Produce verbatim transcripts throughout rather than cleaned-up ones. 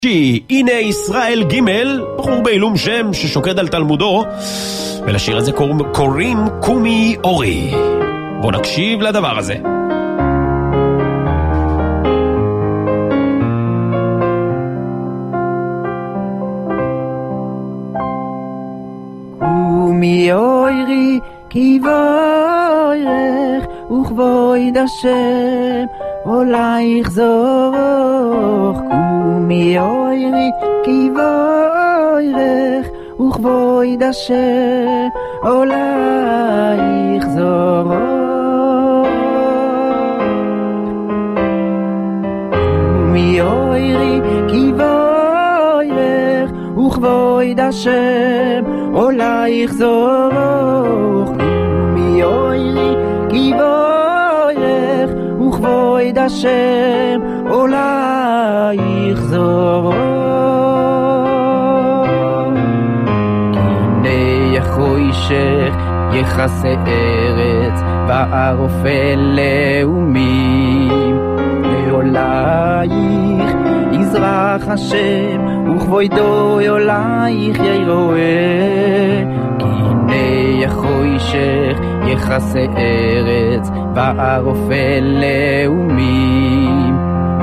הנה ישראל ג', בחור בעילום שם ששוקד על תלמודו, ולשיר הזה קוראים קומי אורי. בוא נקשיב לדבר הזה. קומי אורי כי בוירך וכבוד השם אולי יחזור. קומי אורי כי בוירך וכבוד השם אולי יחזור. קומי אורי כי בוירך וכבוד השם אולי יחזור. קומי אורי כי בוירך וכבוד השם אולי יחזור. הנה יחוישך יחסה ארץ וערופל לאומים, ואולייך יזרח השם וכבודו יולייך ירואה. כי הנה יחוישך יחסה ארץ וערופל לאומים,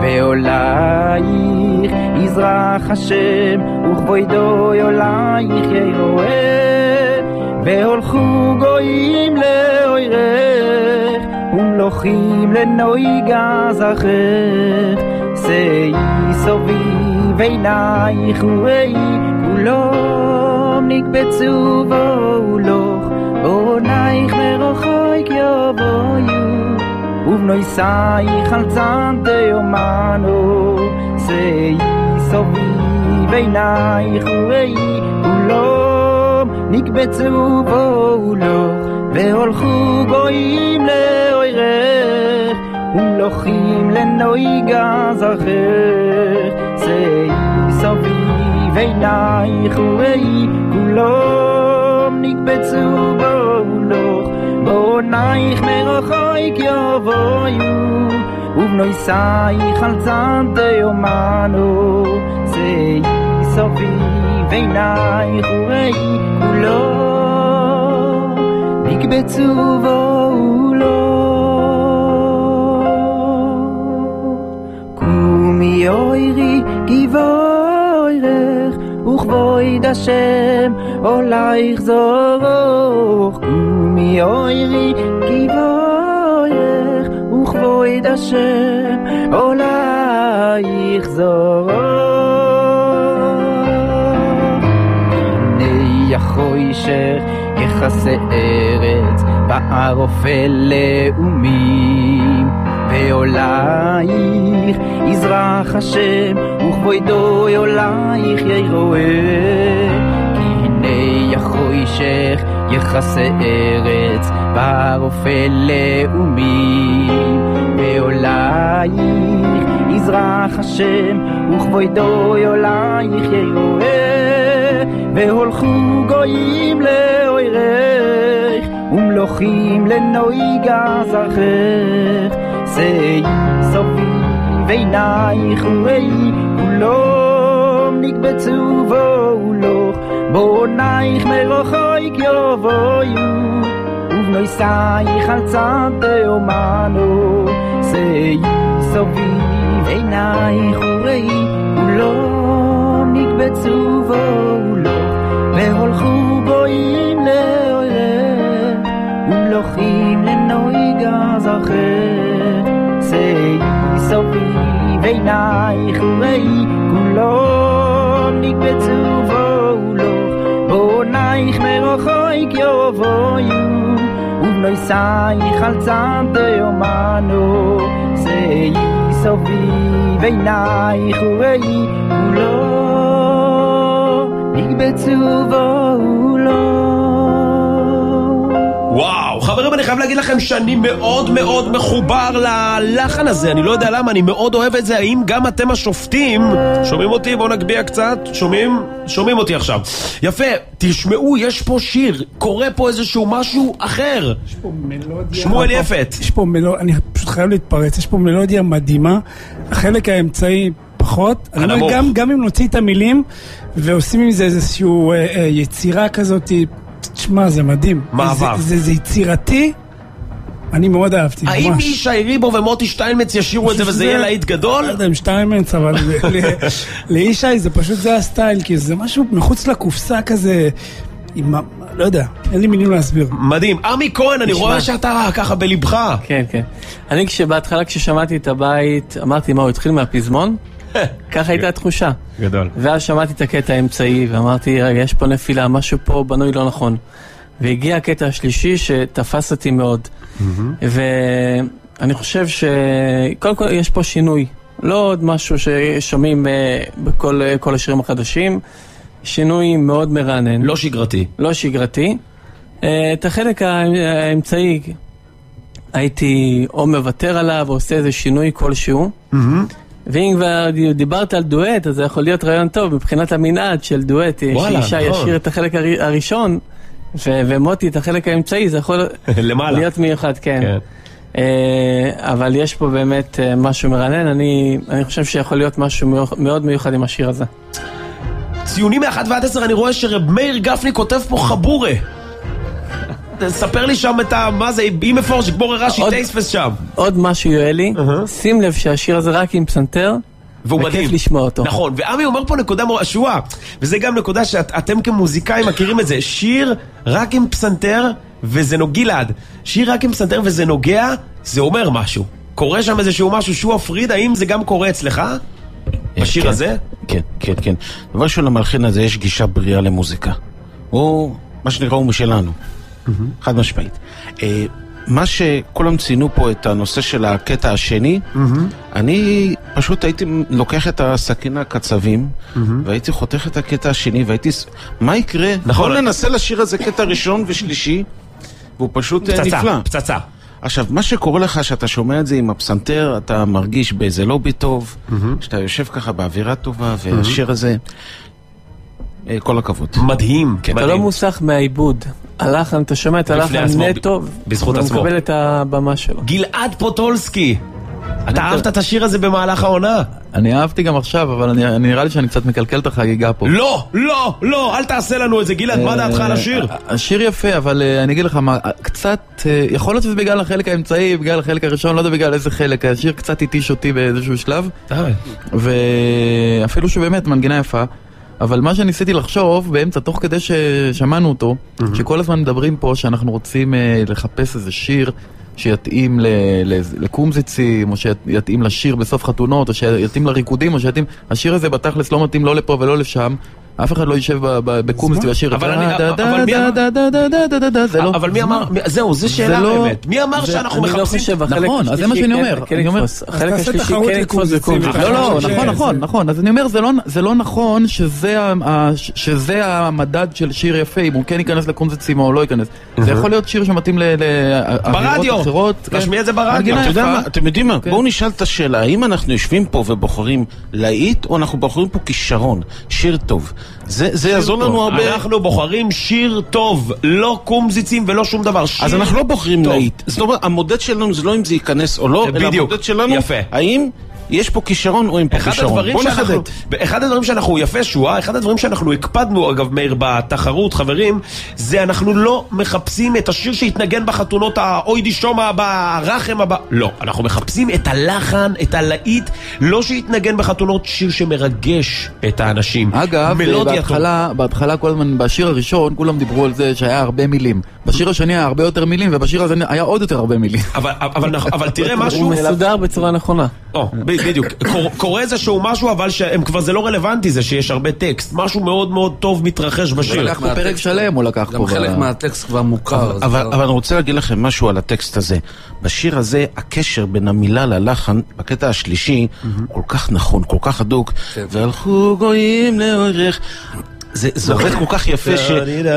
ואולייך יזרח השם וכבודו יולייך ירואה. והולכו גויים לאוירך ומלוכים לנויגה זכרך. שאי סוביב עינייך וראי כולם נקבצו והולוך, עונייך מרחוק יבואו ובנויסייך על צד תיומנו. שאי סוביב עינייך וראי כולם נקבצו והולוך, והולכו גויים לאוירך ומלוכים לנויגה זכרך. שאי סוביב עינייך וראי כולם נקבצו והולוך, בעונייך מרחוק יבואו ובנויסייך על צד תיומנו. שאי סוביב עינייך וראי כולם נקבצו והולוך. קומי אורי כי בוירך וכבוד השם אולי יחזור. קומי אורי כי בוירך וכבוד השם אולי יחזור. הנה יחוישך יחסה ארץ בערופל לאומים, ואולייך יזרח השם וכבודו יולייך ירואה. כי הנה יחוישך יחסה ארץ בערופל לאומים, ואולייך יזרח השם וכבודו יולייך ירואה. והולכו גויים לאוירך ומלוכים לנויגה זכרך. שאי סוביב עינייך וראי כולם נקבצו והולוך, בעונייך מרחוק יבואו ובנויסייך על צד תיומנו. שאי סוביב עינייך וראי כולם נקבצו והולוך, והולכו גויים לאוירך ומלוכים לנויגה זכרך. שאי סוביב עינייך וראי כולם נקבצו והולוך, בעונייך מרחוק יבואו ובנויסייך על צד תיומנו. שאי סוביב עינייך וראי כולם נקבצו והולוך. וואו, חברים, אני חייב להגיד לכם שאני מאוד מאוד מחובר ללחן הזה. אני לא יודע למה, אני מאוד אוהב את זה. האם גם אתם השופטים שומעים אותי? בואו נגביה קצת. שומעים? שומעים אותי עכשיו. יפה, תשמעו, יש פה שיר, קורה פה איזשהו משהו אחר. יש פה מלודיה. שמואל יפת. יש פה מלודיה, אני פשוט חייב להתפרץ, יש פה מלודיה מדהימה. החלק האמצעי פחות. אני אומר, גם, גם אם נוציא את המילים, ועושים עם זה איזשהו אה, אה, יצירה כזאת, תשמע, זה מדהים. מעבר. זה, זה, זה יצירתי, אני מאוד אהבתי, ממש. האם ישי ריבו ומוטי שטיינמץ ישירו את זה וזה יהיה להיט גדול? לא יודע, עם שטיינמץ, אבל לישי זה פשוט זה הסטייל, כי זה משהו מחוץ לקופסה כזה, עם, לא יודע, אין לי מילים להסביר. מדהים. עמי כהן, אני רואה שאתה ככה בלבך. כן, כן. אני כשבהתחלה כששמעתי את הבית, אמרתי, מה, הוא התחיל מהפזמון? ככה הייתה התחושה. גדול. ואז שמעתי את הקטע האמצעי, ואמרתי, רגע, יש פה נפילה, משהו פה בנוי לא נכון. והגיע הקטע השלישי שתפס אותי מאוד. ואני חושב שקודם כל יש פה שינוי. לא עוד משהו ששומעים בכל כל השירים החדשים. שינוי מאוד מרענן. לא שגרתי. לא שגרתי. את החלק האמצעי הייתי או מוותר עליו או עושה איזה שינוי כלשהו. ואם כבר דיברת על דואט, אז זה יכול להיות רעיון טוב מבחינת המנעד של דואט. שאישה ישיר את החלק הראשון ומוטי את החלק האמצעי, זה יכול להיות מיוחד, כן. אבל יש פה באמת משהו מרענן, אני חושב שיכול להיות משהו מאוד מיוחד עם השיר הזה. ציונים מאחת ועד עשר, אני רואה שרב מאיר גפני כותב פה חבורה. ספר לי שם את ה... מה זה, אם מפורש, גבור רש"י טייספס שם. עוד משהו יואלי, שים לב שהשיר הזה רק עם פסנתר, והוא מדהים. וכיף לשמוע אותו. נכון, ועמי אומר פה נקודה מרשועה, וזה גם נקודה שאתם כמוזיקאים מכירים את זה, שיר רק עם פסנתר וזה נוגילד. שיר רק עם פסנתר וזה נוגע, זה אומר משהו. קורה שם איזשהו משהו שהוא הפריד, האם זה גם קורה אצלך? בשיר כן, הזה? כן, כן, כן. דבר ראשון, למלחין הזה יש גישה בריאה למוזיקה. הוא, מה שנקרא, הוא משלנו. חד משמעית. מה שכולם ציינו פה את הנושא של הקטע השני, אני פשוט הייתי לוקח את הסכין הקצבים, והייתי חותך את הקטע השני, והייתי... מה יקרה? בוא ננסה לשיר הזה קטע ראשון ושלישי, והוא פשוט נפלא. פצצה. עכשיו, מה שקורה לך שאתה שומע את זה עם הפסנתר, אתה מרגיש באיזה לובי טוב, שאתה יושב ככה באווירה טובה, והשיר הזה... כל הכבוד. מדהים. אתה לא מוסך מהעיבוד. הלחן, אתה שומע את הלחן נטו, בזכות עצמו. והוא מקבל את הבמה שלו. גלעד פוטולסקי, אתה אהבת את השיר הזה במהלך העונה? אני אהבתי גם עכשיו, אבל אני נראה לי שאני קצת מקלקל את החגיגה פה. לא, לא, לא, אל תעשה לנו את זה, גלעד, מה דעתך על השיר? השיר יפה, אבל אני אגיד לך מה, קצת, יכול להיות שזה בגלל החלק האמצעי, בגלל החלק הראשון, לא יודע בגלל איזה חלק, השיר קצת איטיש אותי באיזשהו שלב, ואפילו שבאמת מנגינה יפה, אבל מה שניסיתי לחשוב באמצע, תוך כדי ששמענו אותו, שכל הזמן מדברים פה שאנחנו רוצים לחפש איזה שיר שיתאים לקומזיצים, או שיתאים לשיר בסוף חתונות, או שיתאים לריקודים, או שיתאים... השיר הזה בתכלס לא מתאים לא לפה ולא לשם. אף אחד לא יישב בקומזיץ והשיר. אבל מי אמר... זהו, זה שאלה באמת. מי אמר שאנחנו מחפשים... נכון, אז זה מה שאני אומר. החלק השלישי כן יקפוץ בקומזיץ. לא, לא, נכון, נכון, נכון. אז אני אומר, זה לא נכון שזה המדד של שיר יפה, אם הוא כן ייכנס לקומזיצים או לא ייכנס. זה יכול להיות שיר שמתאים לאווירות אחרות. תשמיע את זה ברדיו. אתם יודעים מה? בואו נשאל את השאלה, האם אנחנו יושבים פה ובוחרים להיט, או אנחנו בוחרים פה כישרון, שיר טוב? זה, זה יעזור לנו הרבה. אנחנו בוחרים שיר טוב, לא קומזיצים ולא שום דבר. אז אנחנו לא בוחרים להיט. זאת אומרת, המודד שלנו זה לא אם זה ייכנס או לא, אלא המודד שלנו, האם יש פה כישרון או אין פה כישרון. בוא נחדד. אחד הדברים שאנחנו, יפה שואה, אחד הדברים שאנחנו הקפדנו, אגב מאיר, בתחרות, חברים, זה אנחנו לא מחפשים את השיר שהתנגן בחתונות האוידי שומע ברחם הבא. לא, אנחנו מחפשים את הלחן, את הלהיט, לא שהתנגן בחתונות, שיר שמרגש את האנשים. אגב, בהתחלה, בהתחלה כל הזמן, בשיר הראשון, כולם דיברו על זה שהיה הרבה מילים. בשיר השני היה הרבה יותר מילים, ובשיר הזה היה עוד יותר הרבה מילים. אבל, אבל, אבל תראה משהו... הוא מסודר בצורה נכונה. או, בדיוק. קורה איזשהו משהו, אבל שהם כבר זה לא רלוונטי, זה שיש הרבה טקסט. משהו מאוד מאוד טוב מתרחש בשיר. הוא לקח פה פרק שלם, הוא לקח פה. גם חלק מהטקסט כבר מוכר. אבל אני רוצה להגיד לכם משהו על הטקסט הזה. בשיר הזה, הקשר בין המילה ללחן, בקטע השלישי, כל כך נכון, כל כך הדוק. והלכו גויים לאורך... זה עובד כל כך יפה ש...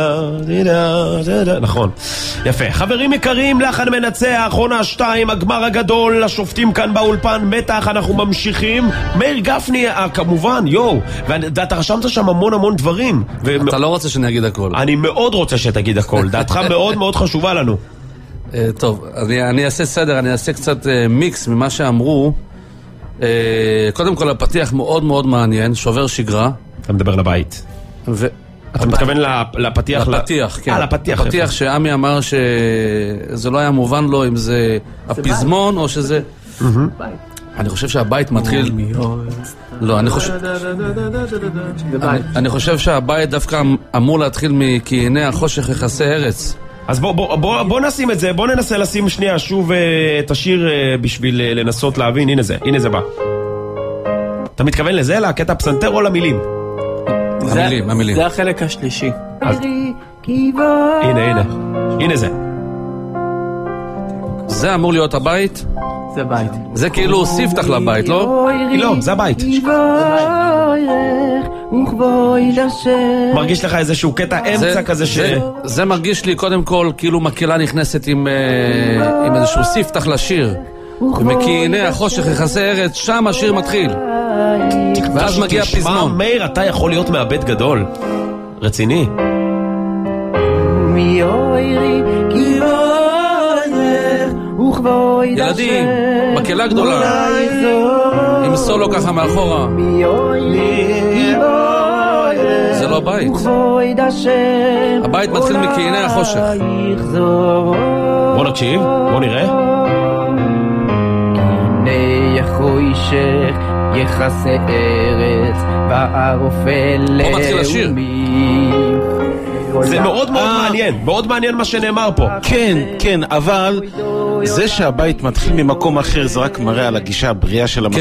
נכון, יפה. חברים יקרים, לחן מנצח, עונה שתיים, הגמר הגדול, השופטים כאן באולפן, מתח, אנחנו ממשיכים. מאיר גפני, כמובן, יו, ואתה רשמת שם המון המון דברים. אתה לא רוצה שאני אגיד הכל. אני מאוד רוצה שתגיד הכל, דעתך מאוד מאוד חשובה לנו. טוב, אני אעשה סדר, אני אעשה קצת מיקס ממה שאמרו. קודם כל הפתיח מאוד מאוד מעניין, שובר שגרה. אתה מדבר לבית. ו... אתה מתכוון לפתיח? לפתיח, כן. אה, לפתיח. לפתיח שעמי אמר שזה לא היה מובן לו אם זה הפזמון או שזה... אני חושב שהבית מתחיל... לא, אני חושב... אני חושב שהבית דווקא אמור להתחיל מכי הנה החושך יכסה ארץ. אז בוא, בוא, בוא, בוא נשים את זה, בוא ננסה לשים שנייה שוב את השיר בשביל לנסות להבין. הנה זה, הנה זה בא. אתה מתכוון לזה, לקטע פסנתר או למילים? המילים, המילים. זה החלק השלישי. הנה, הנה. הנה זה. זה אמור להיות הבית? זה בית. זה כאילו ספתח לבית, לא? לא, זה הבית. מרגיש לך איזשהו קטע אמצע כזה ש... זה מרגיש לי קודם כל כאילו מקהלה נכנסת עם איזשהו ספתח לשיר. ומכי הנה החושך יכסה ארץ, שם השיר מתחיל. ואז מגיע פזמון. מאיר, אתה יכול להיות מאבד גדול. רציני. ילדים, מקהלה גדולה עם סולו ככה מאחורה. זה לא בית. הבית מתחיל מכי הנה החושך. בוא נקשיב, בוא נראה. יחוישך יחסה ארץ בערופל פה מתחיל השיר. זה מאוד מאוד מעניין, מאוד מעניין מה שנאמר פה. כן, כן, אבל זה שהבית מתחיל ממקום אחר זה רק מראה על הגישה הבריאה של המקום.